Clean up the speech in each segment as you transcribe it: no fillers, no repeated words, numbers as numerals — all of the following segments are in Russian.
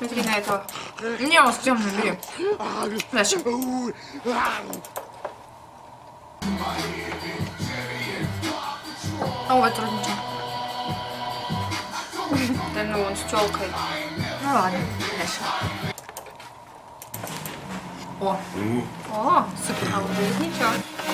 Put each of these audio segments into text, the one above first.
Смотри на этого. Не, он с темным, бери. Дальше. О, вот трудничек. Да ну, он с тёлкой. Ну ладно, дальше. О, супер, а вот здесь ничего.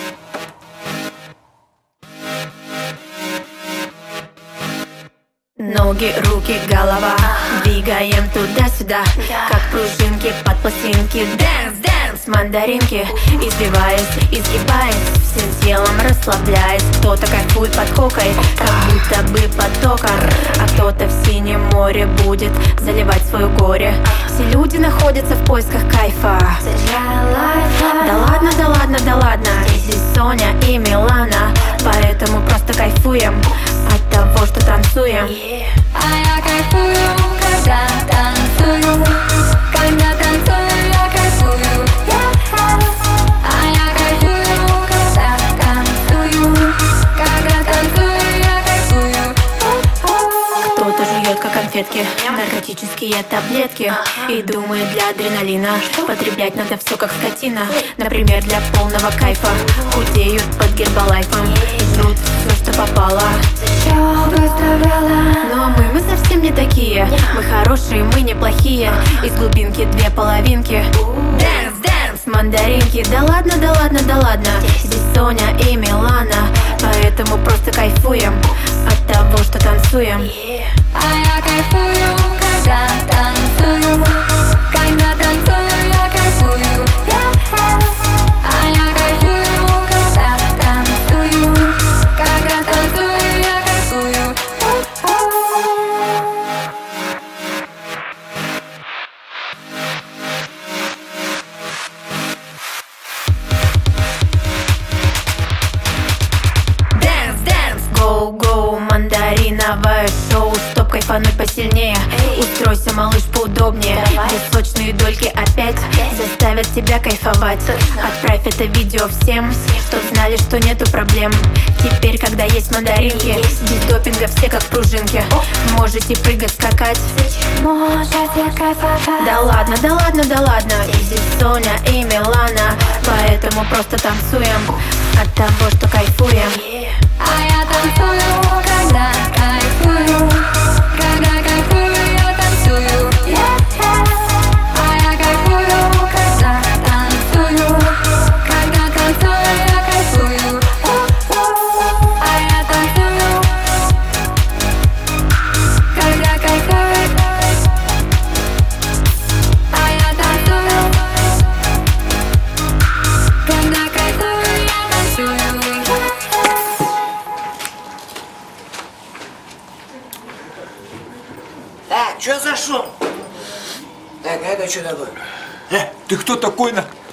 Ноги, руки, голова, двигаем туда-сюда, как пружинки под пластинки. Дэнс, дэнс, мандаринки, извиваясь, изгибаясь, всем телом расслабляясь. Кто-то кайфует под хокой, как будто бы потоком, а кто-то в синем море будет заливать свое горе. Все люди находятся в поисках кайфа. Да ладно, да ладно, да ладно, здесь Соня и Милана, поэтому просто кайфуем от того, что танцуем. А я кайфую, когда танцую. Когда танцую, я кайфую. А я кайфую, когда танцую. Когда танцую, я кайфую. Кто-то жует как конфетки, наркотические таблетки, и думает, для адреналина потреблять надо все как скотина. Например, для полного кайфа худеют под гербалайфом, жрут все, что попало. Но мы совсем не такие. Мы хорошие, мы неплохие. Из глубинки две половинки. Дэнс, дэнс, мандаринки. Да ладно, да ладно, да ладно, здесь Соня и Милана, поэтому просто кайфуем от того, что танцуем. А я кайфую, когда танцую. Когда танцую, я кайфую. А я кайфую, когда танцую. Когда танцую, я кайфую. Дэнс, дэнс, гоу-гоу, мандариновое шоу. Чтоб кайфануть посильнее, устройся, малыш, поудобнее. Где сочные дольки опять заставят тебя кайфовать. Отправь это видео всем, чтоб знали, что нету проблем. Теперь, когда есть мандаринки, без допинга все как пружинки. Можете прыгать, скакать. Можете кайфовать. Да ладно, да ладно, да ладно, здесь Соня и Милана, поэтому просто танцуем от того, что кайфуем. А я танцую, когда кайфую. Когда кайфую, я танцую. А я кайфую, когда танцую. Когда танцую, я кайфую. А я танцую, когда кайфую. А я танцую, когда кайфую, я танцую. Так, что за шум? Так, а это что такое? Ты кто такой?